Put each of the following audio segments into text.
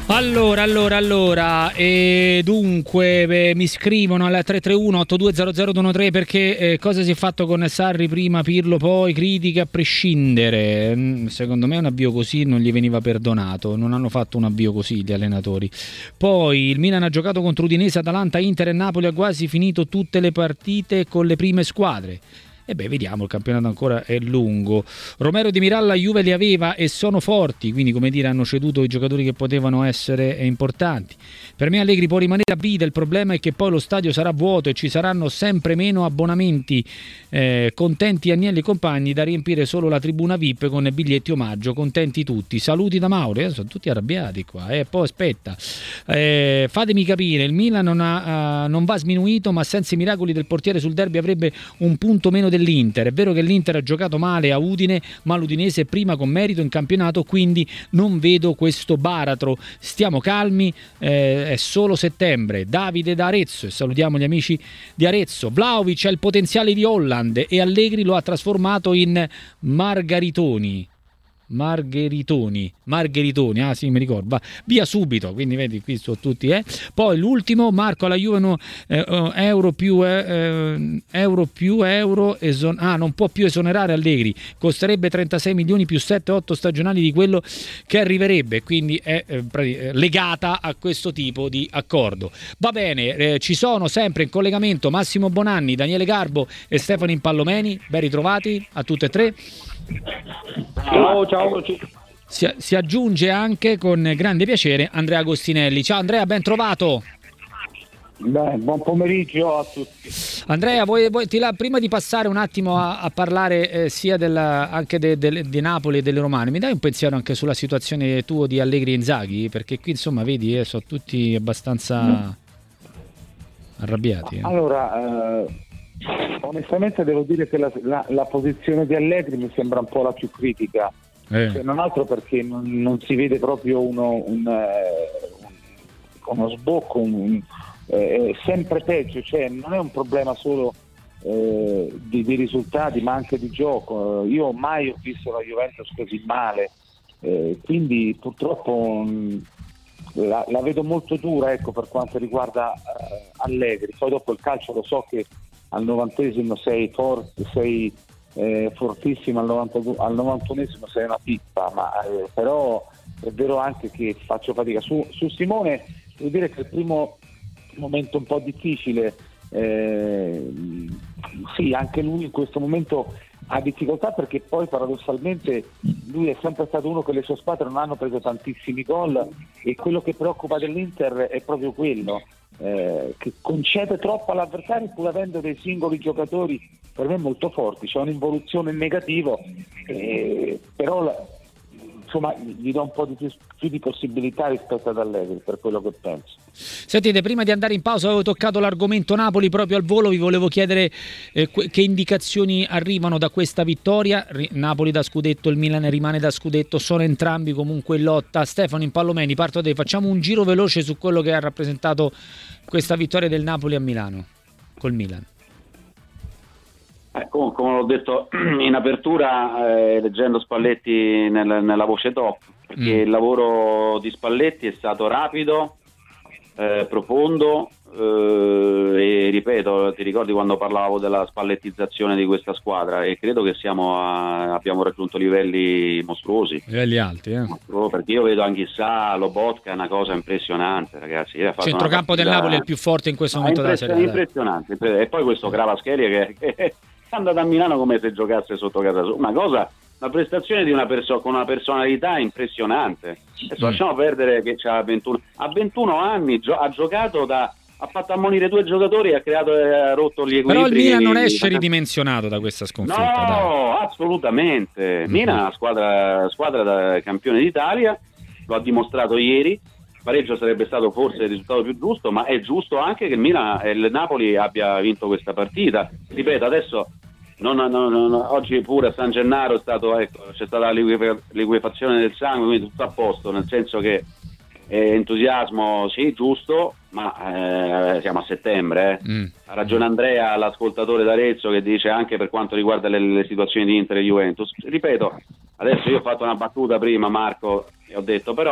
Allora, e dunque mi scrivono al 331-8200-213 perché cosa si è fatto con Sarri prima, Pirlo poi, critiche a prescindere. Secondo me un avvio così non gli veniva perdonato, non hanno fatto un avvio così gli allenatori. Poi il Milan ha giocato contro Udinese, Atalanta, Inter e Napoli, ha quasi finito tutte le partite con le prime squadre. E vediamo, il campionato ancora è lungo. Romero Di Miralla, Juve li aveva e sono forti, quindi come dire hanno ceduto i giocatori che potevano essere importanti. Per me Allegri può rimanere a vita, il problema è che poi lo stadio sarà vuoto e ci saranno sempre meno abbonamenti. Contenti Agnelli e compagni, da riempire solo la tribuna VIP con biglietti omaggio, contenti tutti. Saluti da Mauro, sono tutti arrabbiati qua. Poi aspetta, fatemi capire, il Milan non va sminuito, ma senza i miracoli del portiere sul derby avrebbe un punto meno dell'Inter. È vero che l'Inter ha giocato male a Udine, ma l'Udinese è prima con merito in campionato, quindi non vedo questo baratro. Stiamo calmi, è solo settembre. Davide da Arezzo, e salutiamo gli amici di Arezzo. Vlahovic ha il potenziale di Holland e Allegri lo ha trasformato in Margheritoni, ah sì, mi ricordo, via subito, quindi vedi qui sono tutti. Poi l'ultimo, Marco alla Juve non può più esonerare Allegri, costerebbe 36 milioni più 7-8 stagionali di quello che arriverebbe, quindi è legata a questo tipo di accordo. Va bene, ci sono sempre in collegamento Massimo Bonanni, Daniele Garbo e Stefano Impallomeni, ben ritrovati a tutte e tre. Ciao. Si aggiunge anche con grande piacere Andrea Agostinelli. Ciao Andrea, ben trovato. Buon pomeriggio a tutti. Andrea, prima di passare un attimo a parlare sia anche di Napoli e delle Romane, mi dai un pensiero anche sulla situazione tuo di Allegri e Inzaghi? Perché qui insomma vedi, sono tutti abbastanza arrabbiati. Allora, onestamente devo dire che la posizione di Allegri mi sembra un po' la più critica, se non altro perché non si vede proprio uno sbocco, sempre peggio, cioè non è un problema solo di risultati ma anche di gioco. Io mai ho visto la Juventus così male, quindi purtroppo la vedo molto dura, ecco, per quanto riguarda Allegri. Poi dopo il calcio lo so che al 90esimo sei fortissimo, al 91esimo sei una pippa, ma però è vero anche che faccio fatica su Simone. Devo dire che il primo momento un po' difficile, sì, anche lui in questo momento ha difficoltà, perché poi paradossalmente lui è sempre stato uno che le sue squadre non hanno preso tantissimi gol, e quello che preoccupa dell'Inter è proprio quello, che concede troppo all'avversario pur avendo dei singoli giocatori per me molto forti. C'è un'involuzione in negativo, però insomma gli do un po' più di possibilità rispetto ad Allegri, per quello che penso. Sentite, prima di andare in pausa avevo toccato l'argomento Napoli proprio al volo, vi volevo chiedere che indicazioni arrivano da questa vittoria. Napoli da scudetto, il Milan rimane da scudetto, sono entrambi comunque in lotta. Stefano Impallomeni, parto da te, facciamo un giro veloce su quello che ha rappresentato questa vittoria del Napoli a Milano col Milan. Come l'ho detto in apertura, leggendo Spalletti nella voce top, perché il lavoro di Spalletti è stato rapido, profondo, e ripeto, ti ricordi quando parlavo della spallettizzazione di questa squadra, e credo che abbiamo raggiunto livelli mostruosi, livelli alti, perché io vedo anche Lobotka, è una cosa impressionante, ragazzi. Centrocampo del Napoli è il più forte in questo momento della Serie A. Impressionante. E poi questo Kvaratskhelia che è andato a Milano come se giocasse sotto casa sua, una prestazione di una persona con una personalità impressionante. Adesso lasciamo perdere che a 21 anni ha giocato ha fatto ammonire 2 giocatori e ha rotto gli equilibri. Però il Milan non esce ridimensionato da questa sconfitta. No, assolutamente. Milan è una squadra da campione d'Italia, lo ha dimostrato ieri. Pareggio sarebbe stato forse il risultato più giusto, ma è giusto anche che il Napoli abbia vinto questa partita. Ripeto, adesso oggi pure a San Gennaro c'è stata la liquefazione del sangue, quindi tutto a posto, nel senso che entusiasmo sì, giusto, ma siamo a settembre. Ha ragione Andrea, l'ascoltatore d'Arezzo, che dice anche per quanto riguarda le situazioni di Inter e Juventus. Ripeto, adesso io ho fatto una battuta prima, Marco, e ho detto però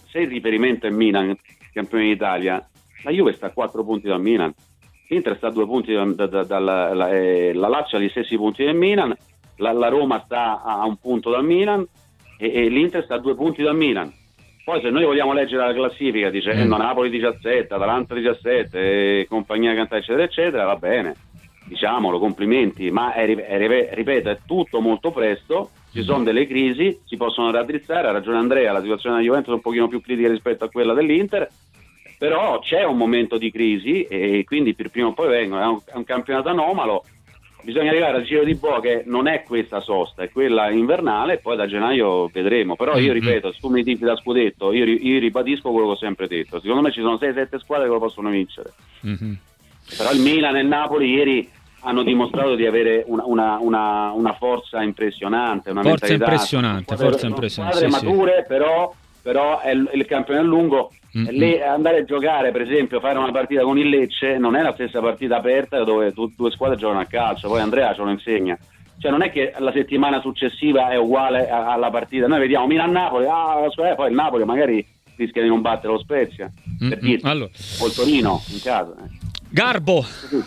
se il riferimento è Milan, campione d'Italia, la Juve sta a 4 punti dal Milan, l'Inter sta a 2 punti la Lazio ha gli stessi punti del Milan, la Roma sta a 1 punto dal Milan e l'Inter sta a 2 punti dal Milan. Poi se noi vogliamo leggere la classifica dicendo Napoli 17, Atalanta 17 compagnia cantante eccetera eccetera, va bene, diciamolo, complimenti, ma ripeto, è tutto molto presto, ci sono delle crisi, si possono raddrizzare, ha ragione Andrea, la situazione della Juventus è un pochino più critica rispetto a quella dell'Inter, però c'è un momento di crisi e quindi per prima o poi vengono, è un campionato anomalo, bisogna arrivare al giro di boa che non è questa sosta, è quella invernale e poi da gennaio vedremo, però io ripeto, se tu mi tifi da scudetto, io ribadisco quello che ho sempre detto, secondo me ci sono 6-7 squadre che lo possono vincere, però il Milan e il Napoli ieri hanno dimostrato di avere una forza impressionante, una forza mentalità, impressionante, squadre mature, però è il campione a lungo. Andare a giocare, per esempio, fare una partita con il Lecce non è la stessa partita aperta dove due squadre giocano a calcio, poi Andrea ce lo insegna, cioè non è che la settimana successiva è uguale alla partita, noi vediamo Milan-Napoli, poi il Napoli magari rischia di non battere lo Spezia, per dirti, allora. o il Torino in casa. Garbo.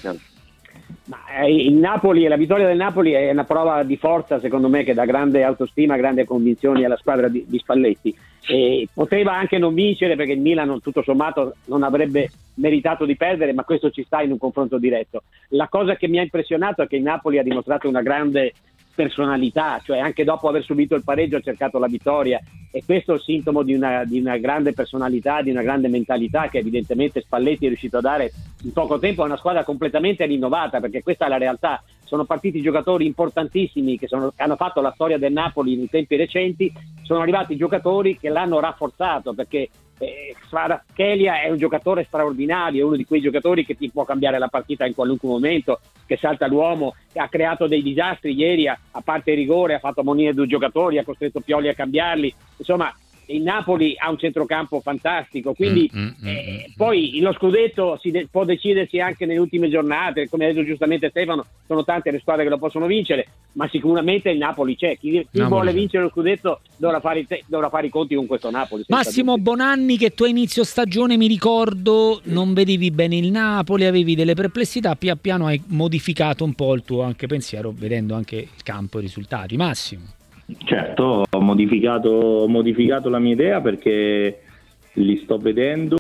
Ma il Napoli e la vittoria del Napoli è una prova di forza, secondo me, che dà grande autostima, grande convinzioni alla squadra di Spalletti. E poteva anche non vincere perché il Milan tutto sommato non avrebbe meritato di perdere, ma questo ci sta in un confronto diretto. La cosa che mi ha impressionato è che il Napoli ha dimostrato una grande personalità, cioè anche dopo aver subito il pareggio ha cercato la vittoria, e questo è il sintomo di una grande personalità, di una grande mentalità che evidentemente Spalletti è riuscito a dare in poco tempo a una squadra completamente rinnovata, perché questa è la realtà. Sono partiti giocatori importantissimi che hanno fatto la storia del Napoli in tempi recenti, sono arrivati giocatori che l'hanno rafforzato, perché Kvaratskhelia è un giocatore straordinario, è uno di quei giocatori che ti può cambiare la partita in qualunque momento, che salta l'uomo, che ha creato dei disastri ieri, a parte il rigore, ha fatto ammonire 2 giocatori, ha costretto Pioli a cambiarli, insomma il Napoli ha un centrocampo fantastico, quindi poi lo scudetto può decidersi anche nelle ultime giornate, come ha detto giustamente Stefano, sono tante le squadre che lo possono vincere, ma sicuramente il Napoli c'è, chi vuole vincere lo scudetto dovrà fare i conti con questo Napoli. Massimo Bonanni, che tu a inizio stagione, mi ricordo, non vedevi bene il Napoli, avevi delle perplessità, pian piano hai modificato un po' il tuo anche pensiero, vedendo anche il campo e i risultati. Massimo. Certo, ho modificato la mia idea perché li sto vedendo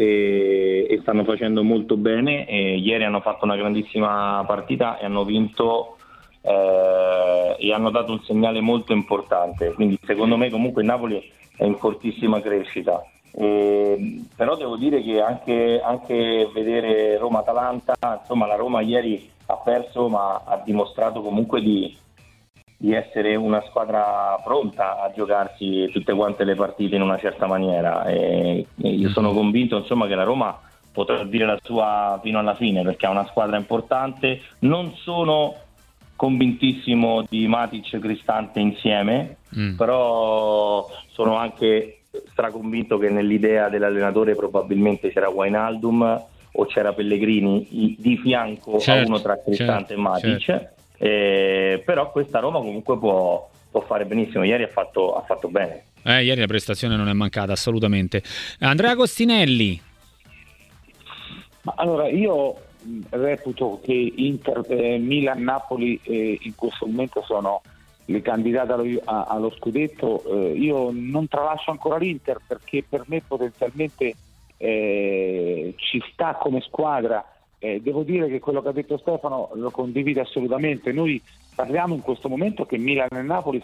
e stanno facendo molto bene, e ieri hanno fatto una grandissima partita e hanno vinto e hanno dato un segnale molto importante, quindi secondo me comunque il Napoli è in fortissima crescita, però devo dire che anche vedere Roma-Atalanta, insomma la Roma ieri ha perso ma ha dimostrato comunque di essere una squadra pronta a giocarsi tutte quante le partite in una certa maniera, e io sono convinto insomma che la Roma potrà dire la sua fino alla fine, perché ha una squadra importante. Non sono convintissimo di Matic e Cristante insieme, però sono anche straconvinto che nell'idea dell'allenatore probabilmente c'era Wijnaldum o c'era Pellegrini di fianco a uno tra Cristante e Matic. Però questa Roma comunque può fare benissimo. Ieri ha fatto bene. Ieri la prestazione non è mancata assolutamente. Andrea Costinelli. Allora, io reputo che Milan, Napoli in questo momento sono le candidate allo scudetto. Io non tralascio ancora l'Inter, perché per me potenzialmente ci sta come squadra. Devo dire che quello che ha detto Stefano lo condivido assolutamente. Noi parliamo in questo momento che Milan e Napoli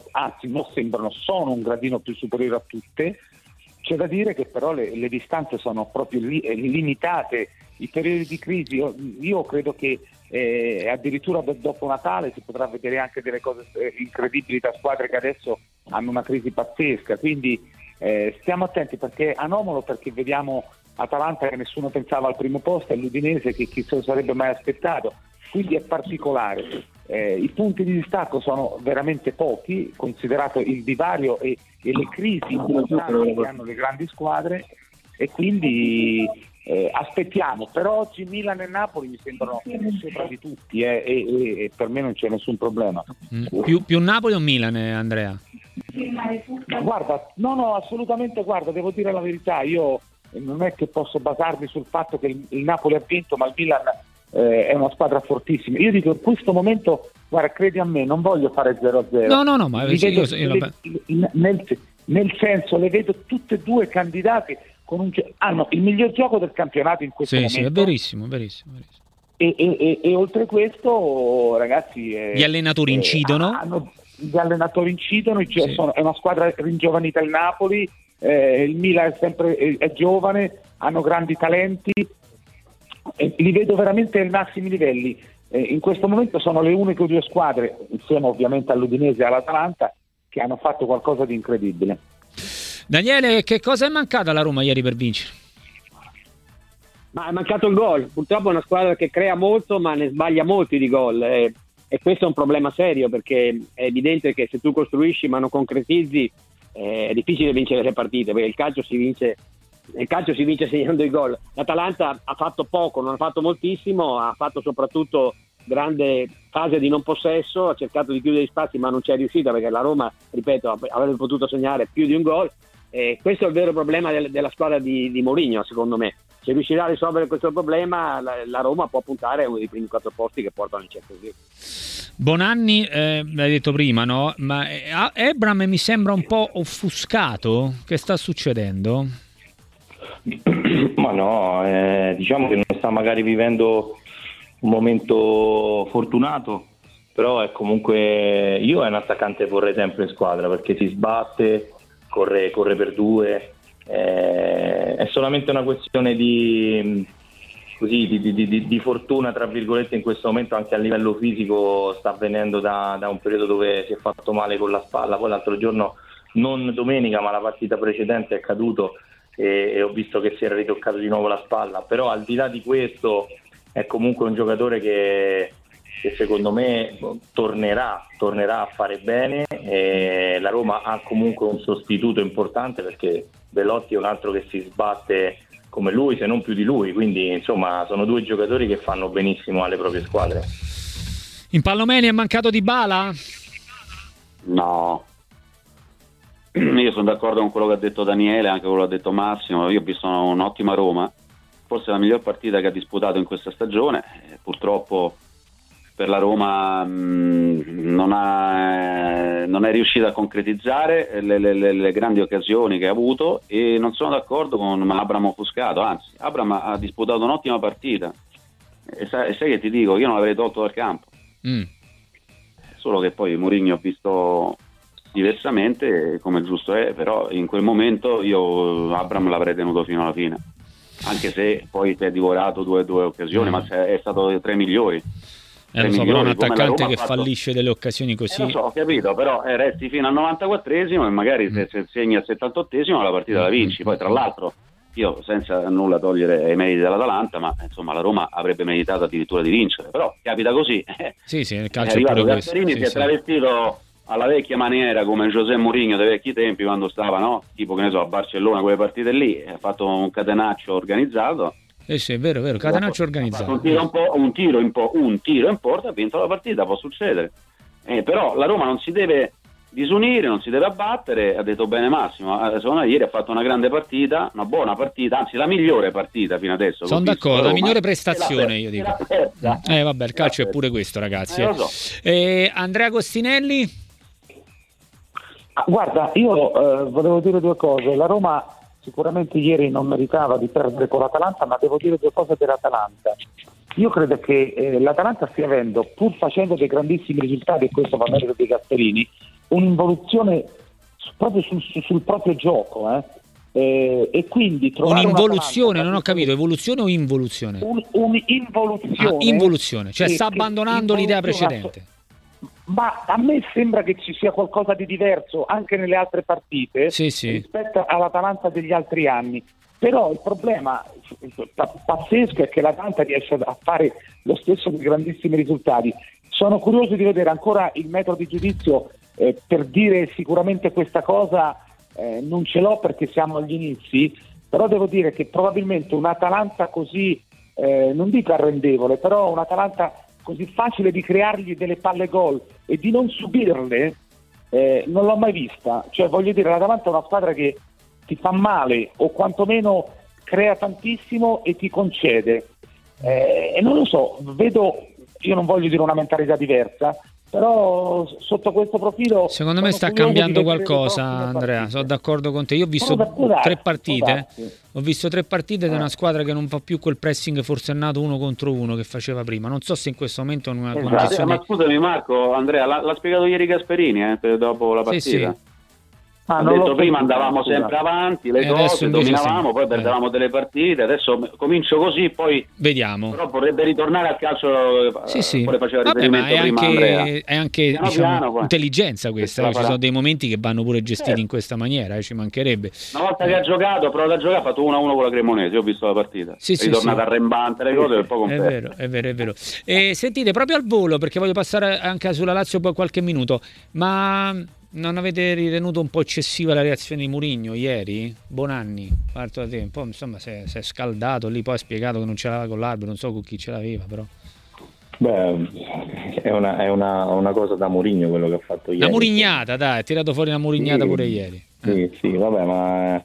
sono un gradino più superiore a tutte. C'è da dire che però le distanze sono proprio limitate, i periodi di crisi. Io credo che addirittura dopo Natale si potrà vedere anche delle cose incredibili da squadre che adesso hanno una crisi pazzesca, quindi stiamo attenti, perché è anomalo, perché vediamo Atalanta che nessuno pensava al primo posto, e l'Udinese che chi se lo sarebbe mai aspettato, quindi è particolare. I punti di distacco sono veramente pochi, considerato il divario e le crisi importanti che hanno le grandi squadre, e quindi aspettiamo. Per oggi Milan e Napoli mi sembrano sopra di tutti, e per me non c'è nessun problema. Più Napoli o Milan, Andrea? Guarda, no, assolutamente, guarda, devo dire la verità, io non è che posso basarmi sul fatto che il Napoli ha vinto, ma il Milan è una squadra fortissima. Io dico, in questo momento, guarda, credi a me, non voglio fare 0-0. No, ma nel senso, le vedo tutte e due candidate hanno il miglior gioco del campionato in questo momento. Sì, è verissimo. E oltre questo, ragazzi, gli allenatori incidono. Gli allenatori incidono, è una squadra ringiovanita il Napoli, il Milan è giovane, hanno grandi talenti, li vedo veramente ai massimi livelli. In questo momento sono le uniche due squadre, insieme ovviamente all'Udinese e all'Atalanta, che hanno fatto qualcosa di incredibile. Daniele, che cosa è mancato alla Roma ieri per vincere? Ma è mancato il gol. Purtroppo è una squadra che crea molto ma ne sbaglia molti di gol, e questo è un problema serio, perché è evidente che se tu costruisci ma non concretizzi è difficile vincere le partite, perché il calcio si vince segnando i gol. L'Atalanta ha fatto poco, non ha fatto moltissimo, ha fatto soprattutto grande fase di non possesso, ha cercato di chiudere gli spazi ma non ci è riuscita, perché la Roma, ripeto, avrebbe potuto segnare più di un gol. Questo è il vero problema della squadra di Mourinho, secondo me. Se riuscirà a risolvere questo problema, la Roma può puntare a uno dei primi 4 posti che portano in Champions League. Bonanni, l'hai detto prima, no? Ma Ebram mi sembra un po' offuscato. Che sta succedendo? Ma no, diciamo che non sta magari vivendo un momento fortunato, però è comunque, io è un attaccante che vorrei sempre in squadra, perché si sbatte, corre per due, è solamente una questione di fortuna, tra virgolette, in questo momento. Anche a livello fisico sta avvenendo da un periodo dove si è fatto male con la spalla, poi l'altro giorno, non domenica ma la partita precedente, è caduto e ho visto che si era ritoccato di nuovo la spalla. Però al di là di questo è comunque un giocatore che secondo me tornerà a fare bene, e la Roma ha comunque un sostituto importante, perché Belotti è un altro che si sbatte come lui, se non più di lui, quindi insomma sono due giocatori che fanno benissimo alle proprie squadre. In Pallomeni è mancato Dybala? No, io sono d'accordo con quello che ha detto Daniele, anche quello che ha detto Massimo. Io ho visto un'ottima Roma, forse la miglior partita che ha disputato in questa stagione. Purtroppo per la Roma non è riuscita a concretizzare le grandi occasioni che ha avuto, e non sono d'accordo con Abram offuscato. Anzi, Abram ha disputato un'ottima partita, e sai che ti dico, io non l'avrei tolto dal campo. Solo che poi Mourinho ha visto diversamente, come giusto è, però in quel momento io Abram l'avrei tenuto fino alla fine, anche se poi si è divorato due occasioni, ma è stato tra i migliori. Lo so, però un attaccante che fallisce delle occasioni così. Lo so, ho capito, però resti fino al 94esimo e magari se segni al 78esimo la partita la vinci. Poi tra l'altro, io senza nulla togliere ai meriti dell'Atalanta, ma insomma la Roma avrebbe meritato addirittura di vincere, però capita così. Sì, il calcio è arrivato pure questo. Gasperini, si è travestito alla vecchia maniera, come José Mourinho dei vecchi tempi, quando stava, no? Tipo, che ne so, a Barcellona, quelle partite lì, ha fatto un catenaccio organizzato. Sì, è vero, catenaccio organizzato. Un tiro in porta, ha vinto la partita, può succedere. Però la Roma non si deve disunire, non si deve abbattere, ha detto bene Massimo. Secondo me ieri ha fatto una grande partita, una buona partita, anzi la migliore partita fino adesso. Sono d'accordo, la migliore prestazione, io dico. Vabbè, il calcio è pure questo, ragazzi. Lo so. Andrea Agostinelli? Guarda, io volevo dire due cose. La Roma sicuramente ieri non meritava di perdere con l'Atalanta, ma devo dire due cose dell'Atalanta. Io credo che l'Atalanta stia avendo, pur facendo dei grandissimi risultati, e questo va merito dei Gasperini, un'involuzione proprio sul proprio gioco. E quindi un'involuzione, non ho capito, evoluzione o involuzione? Un'involuzione. Involuzione, cioè sta abbandonando l'idea precedente. Ma a me sembra che ci sia qualcosa di diverso anche nelle altre partite rispetto all'Atalanta degli altri anni. Però il problema pazzesco è che l'Atalanta riesce a fare lo stesso dei grandissimi risultati. Sono curioso di vedere ancora il metodo di giudizio per dire sicuramente questa cosa, non ce l'ho perché siamo agli inizi, però devo dire che probabilmente un'Atalanta così, non dico arrendevole, però un'Atalanta così facile di creargli delle palle gol e di non subirle, non l'ho mai vista, cioè voglio dire, l'Atalanta è una squadra che ti fa male o quantomeno crea tantissimo e ti concede, e non lo so, vedo, io non voglio dire una mentalità diversa, però sotto questo profilo secondo me sta cambiando qualcosa, Andrea, sono d'accordo con te. Io ho visto tre partite di una squadra che non fa più quel pressing forsennato 1 contro 1 che faceva prima. Non so se in questo momento in una condizione... Ma scusami Marco, Andrea, l'ha spiegato ieri Gasperini dopo la partita. Sì. Ha detto prima andavamo sempre avanti, le cose, dominavamo, poi perdevamo delle partite, adesso comincio così, poi vediamo. Però vorrebbe ritornare al calcio, pure faceva riferimento prima Andrea. È anche piano, intelligenza questa, ci sono dei momenti che vanno pure gestiti in questa maniera, ci mancherebbe. Una volta che ha giocato, provato a giocare, ha fatto 1-1 con la Cremonese, io ho visto la partita, è ritornato arrembante le cose, e poi conferma. È vero. E sentite, proprio al volo, perché voglio passare anche sulla Lazio poi qualche minuto, ma... non avete ritenuto un po' eccessiva la reazione di Mourinho ieri? Bonanni, parto da te, un po', insomma, si è scaldato lì, poi ha spiegato che non ce l'aveva con l'arbitro, non so con chi ce l'aveva, però. Beh, è una cosa da Mourinho quello che ha fatto ieri. Una murignata, dai, ha tirato fuori una murignata pure ieri. Sì, vabbè, ma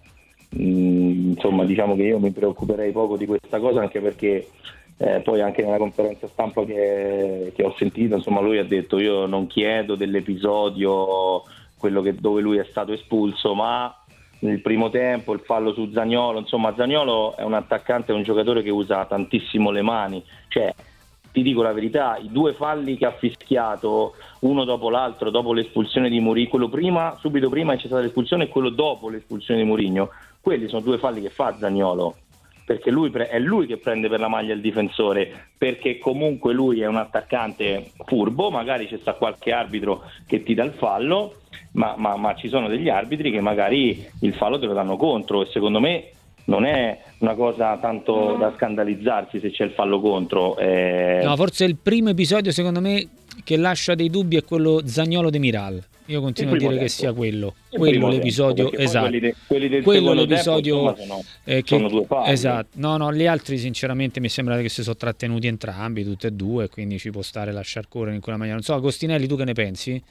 insomma, diciamo che io mi preoccuperei poco di questa cosa, anche perché poi anche nella conferenza stampa che ho sentito, insomma, lui ha detto: io non chiedo dell'episodio dove lui è stato espulso, ma nel primo tempo il fallo su Zaniolo, insomma, Zaniolo è un attaccante, è un giocatore che usa tantissimo le mani, cioè ti dico la verità, i 2 falli che ha fischiato uno dopo l'altro dopo l'espulsione di Mourinho, quello prima, subito prima c'è stata l'espulsione, e quello dopo l'espulsione di Mourinho, quelli sono 2 falli che fa Zaniolo, perché è lui che prende per la maglia il difensore, perché comunque lui è un attaccante furbo, magari c'è sta qualche arbitro che ti dà il fallo, ma ci sono degli arbitri che magari il fallo te lo danno contro, e secondo me non è una cosa tanto da scandalizzarsi se c'è il fallo contro. No, forse il primo episodio secondo me che lascia dei dubbi è quello Zaniolo de Miral. Io continuo a dire che sia quello l'episodio, tempo, esatto. Quelli del quello l'episodio tempo, sono 2 falli. Esatto. No, gli altri sinceramente mi sembra che si sono trattenuti entrambi, tutti e due, quindi ci può stare lasciar correre in quella maniera. Non so, Agostinelli, tu che ne pensi?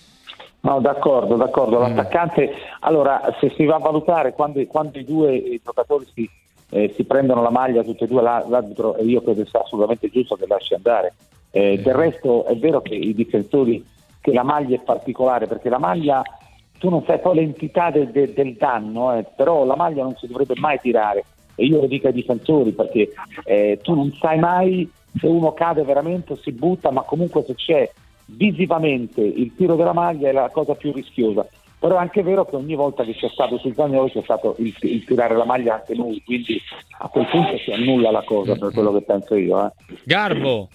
No, d'accordo. L'attaccante, allora, se si va a valutare quando i 2 giocatori si prendono la maglia tutti e 2, l'arbitro, e io credo sia assolutamente giusto che lasci andare. Del resto è vero che i difensori, che la maglia è particolare, perché la maglia tu non sai poi l'entità del danno, però la maglia non si dovrebbe mai tirare, e io lo dico ai difensori, perché tu non sai mai se uno cade veramente o si butta, ma comunque se c'è visivamente il tiro della maglia è la cosa più rischiosa. Però è anche vero che ogni volta che c'è stato sul Zaniolo c'è stato il tirare la maglia anche lui, quindi a quel punto si annulla la cosa, per quello che penso io. Garbo.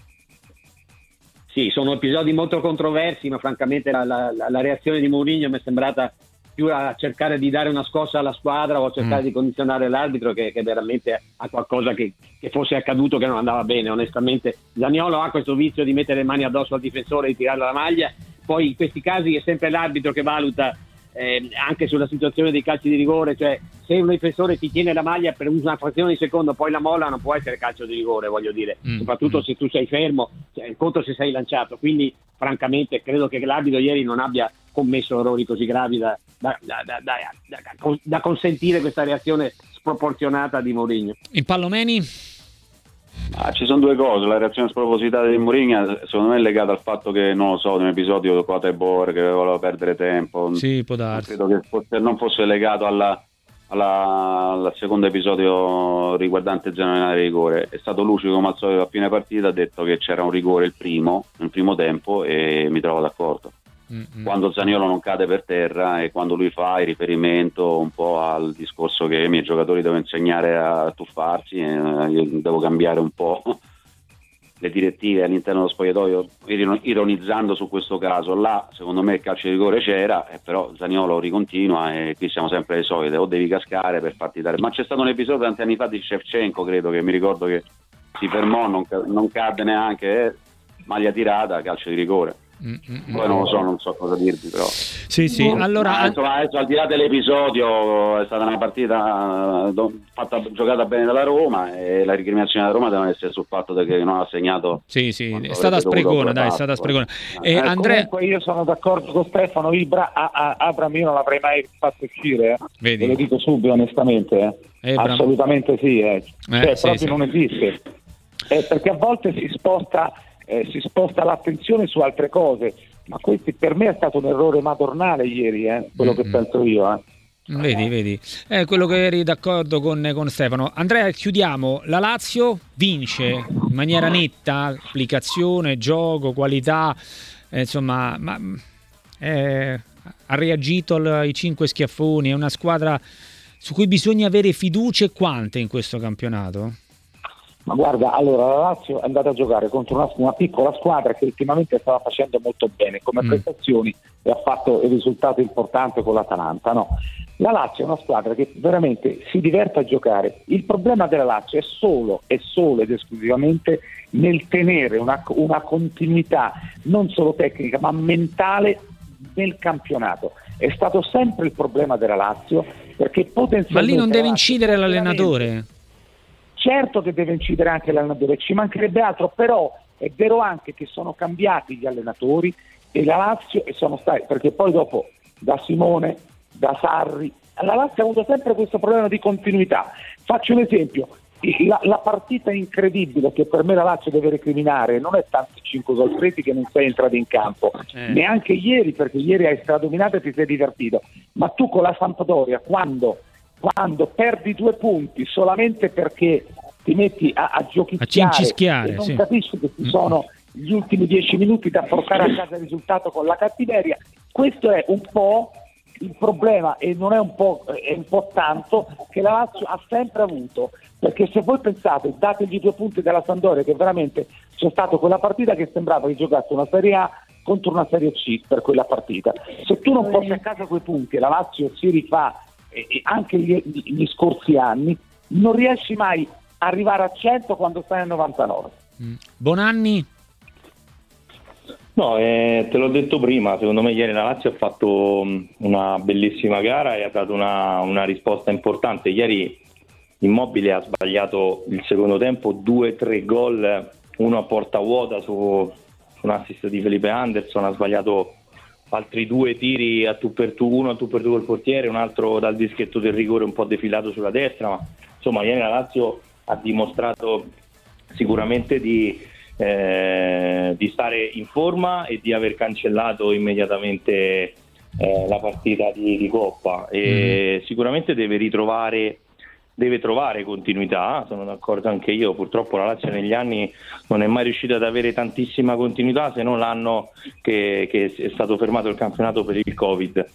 Sì, sono episodi molto controversi, ma francamente la reazione di Mourinho mi è sembrata più a cercare di dare una scossa alla squadra o a cercare di condizionare l'arbitro che veramente a qualcosa che fosse accaduto che non andava bene. Onestamente Zaniolo ha questo vizio di mettere le mani addosso al difensore e di tirare la maglia, poi in questi casi è sempre l'arbitro che valuta, anche sulla situazione dei calci di rigore, cioè se un difensore ti tiene la maglia per una frazione di secondo poi la molla, non può essere calcio di rigore, voglio dire, soprattutto se tu sei fermo, cioè, conto se sei lanciato. Quindi francamente credo che l'arbitro ieri non abbia commesso errori così gravi da consentire questa reazione sproporzionata di Mourinho. In Pallomeni? Ci sono 2 cose. La reazione spropositata di Mourinho secondo me è legata al fatto che, non lo so, di un episodio con Tebor che voleva perdere tempo. Sì, può darsi. Credo che non fosse legato al secondo episodio riguardante zona di rigore. È stato lucido come al solito a fine partita, ha detto che c'era un rigore nel primo tempo, e mi trovo d'accordo. Quando Zaniolo non cade per terra e quando lui fa il riferimento un po' al discorso che i miei giocatori devono insegnare a tuffarsi, io devo cambiare un po' le direttive all'interno dello spogliatoio, ironizzando su questo caso. Là secondo me il calcio di rigore c'era, però Zaniolo ricontinua, e qui siamo sempre le solite: o devi cascare per farti dare. Ma c'è stato un episodio tanti anni fa di Shevchenko, credo, che mi ricordo che si fermò, non cadde neanche, maglia tirata, calcio di rigore. Poi non lo so, non so cosa dirvi, però. Sì, allora insomma, adesso, al di là dell'episodio, è stata una partita giocata bene dalla Roma, e la recriminazione della Roma deve essere sul fatto che non ha segnato. Sì, è stata sprecona, è stata sprecona. Andrea, comunque io sono d'accordo con Stefano, Abraham io non l'avrei mai fatto uscire, Vedi? ve lo dico subito onestamente, assolutamente sì, proprio non esiste, perché a volte si sposta l'attenzione su altre cose, ma questo per me è stato un errore madornale ieri, quello che penso io. Vedi, è quello che eri d'accordo con Stefano. Andrea, chiudiamo. La Lazio vince in maniera netta, applicazione, gioco, qualità, insomma, ha reagito ai 5 schiaffoni, è una squadra su cui bisogna avere fiducia. Quante in questo campionato? Ma guarda, allora la Lazio è andata a giocare contro una piccola squadra che ultimamente stava facendo molto bene come prestazioni e ha fatto il risultato importante con l'Atalanta, no? La Lazio è una squadra che veramente si diverte a giocare. Il problema della Lazio è solo ed esclusivamente nel tenere una continuità non solo tecnica ma mentale nel campionato. È stato sempre il problema della Lazio, perché potenzialmente... Ma lì non deve incidere l'allenatore? Certo che deve incidere anche l'allenatore, ci mancherebbe altro, però è vero anche che sono cambiati gli allenatori e la Lazio, e sono stati, perché poi dopo da Simone, da Sarri, la Lazio ha avuto sempre questo problema di continuità. Faccio un esempio, la partita incredibile che per me la Lazio deve recriminare non è tanto 5 gol presi che non sei entrato in campo, neanche ieri, perché ieri hai stradominato e ti sei divertito, ma tu con la Sampdoria quando perdi 2 punti solamente perché ti metti a giochicchiare e non capisci che ci sono gli ultimi 10 minuti da portare a casa il risultato con la cattiveria, questo è un po' il problema, e non è un po', è un po' tanto, che la Lazio ha sempre avuto, perché se voi pensate, dategli 2 punti della Sampdoria, che veramente c'è stata quella partita che sembrava che giocasse una Serie A contro una Serie C per quella partita, se tu non porti a casa quei punti e la Lazio si rifà e anche gli scorsi anni, non riesci mai a arrivare a 100 quando stai a 99. Bonanni? No, te l'ho detto prima, secondo me ieri la Lazio ha fatto una bellissima gara e ha dato una risposta importante. Ieri Immobile ha sbagliato il secondo tempo 2-3 gol, uno a porta vuota su un assist di Felipe Anderson, ha sbagliato altri 2 tiri a tu per tu, uno a tu per tu col portiere, un altro dal dischetto del rigore un po' defilato sulla destra, ma insomma ieri la Lazio ha dimostrato sicuramente di stare in forma e di aver cancellato immediatamente la partita di Coppa, e sicuramente deve trovare continuità. Sono d'accordo anche io, purtroppo la Lazio negli anni non è mai riuscita ad avere tantissima continuità, se non l'anno che è stato fermato il campionato per il Covid,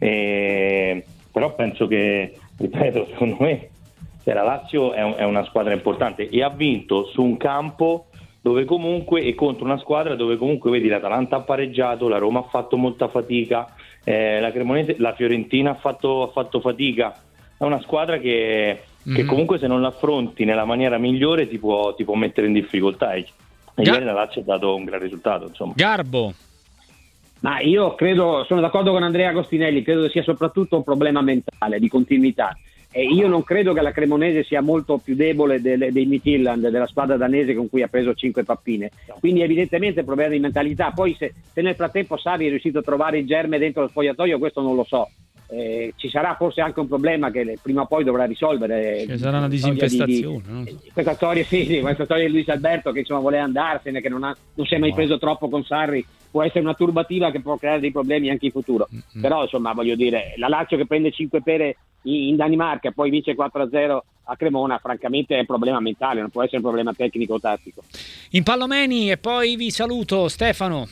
però penso che, ripeto, secondo me la Lazio è una squadra importante e ha vinto su un campo dove comunque, e contro una squadra dove comunque vedi l'Atalanta ha pareggiato, la Roma ha fatto molta fatica, la Cremonese, la Fiorentina ha fatto fatica. È una squadra che comunque se non l'affronti nella maniera migliore ti può mettere in difficoltà, e ieri la Lazio ha dato un gran risultato, insomma. Garbo? Ma io sono d'accordo con Andrea Agostinelli, credo che sia soprattutto un problema mentale, di continuità. E io non credo che la Cremonese sia molto più debole dei Midtjylland, della squadra danese con cui ha preso 5 pappine, quindi evidentemente è un problema di mentalità. Poi se nel frattempo Sarri è riuscito a trovare il germe dentro lo spogliatoio, questo non lo so. Ci sarà forse anche un problema che prima o poi dovrà risolvere. Ci sarà una disinfestazione, no? Questa storia di Luis Alberto che insomma voleva andarsene, che non si è mai preso troppo con Sarri, può essere una turbativa che può creare dei problemi anche in futuro. Però insomma voglio dire, la Lazio che prende 5 pere in Danimarca e poi vince 4-0 a Cremona, francamente è un problema mentale, non può essere un problema tecnico o tattico. Impallomeni e poi vi saluto. Stefano?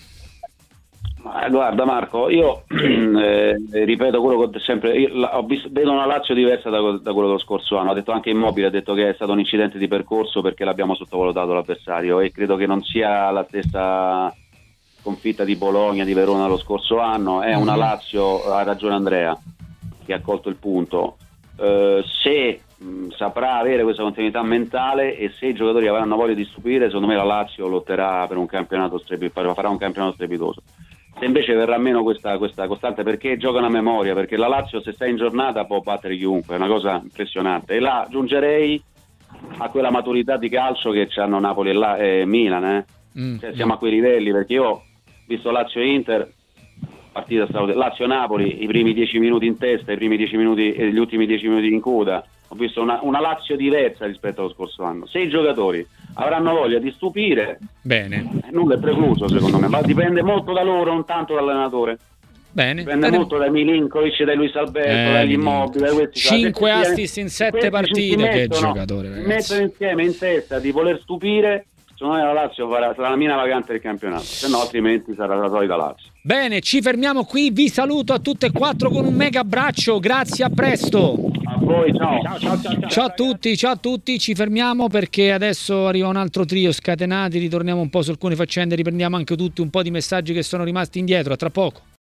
Guarda Marco, io ripeto quello che ho sempre, vedo una Lazio diversa da quello dello scorso anno. Ha detto anche Immobile, ha detto che è stato un incidente di percorso perché l'abbiamo sottovalutato l'avversario, e credo che non sia la stessa sconfitta di Bologna, di Verona lo scorso anno. È una Lazio, ha ragione Andrea, che ha colto il punto. Se saprà avere questa continuità mentale e se i giocatori avranno voglia di stupire, secondo me la Lazio lotterà per un campionato farà un campionato strepitoso. se invece verrà meno questa costante, perché giocano a memoria, perché la Lazio se sta in giornata può battere chiunque, è una cosa impressionante, e là aggiungerei a quella maturità di calcio che hanno Napoli e Milan, cioè, siamo a quei livelli, perché io ho visto Lazio-Inter, partita Lazio-Napoli, i primi 10 minuti in testa, i primi 10 minuti e gli ultimi 10 minuti in coda, ho visto una Lazio diversa rispetto allo scorso anno. Se i giocatori avranno voglia di stupire, bene, nulla è precluso secondo me, ma dipende molto da loro, non tanto dall'allenatore. Bene. Dipende molto dai Milinkovic, dai Luis Alberto, dagli Immobili, da questi 5 assist in 7 partite, che giocatore, ragazzi. Mettono insieme in testa di voler stupire, secondo me la Lazio sarà la mina vagante del campionato, se no altrimenti sarà la solita Lazio. Bene, ci fermiamo qui, vi saluto a tutte e quattro con un mega abbraccio, grazie, a presto. A voi, ciao. Ciao a tutti, ci fermiamo perché adesso arriva un altro trio scatenati, ritorniamo un po' su alcune faccende, riprendiamo anche tutti un po' di messaggi che sono rimasti indietro, a tra poco.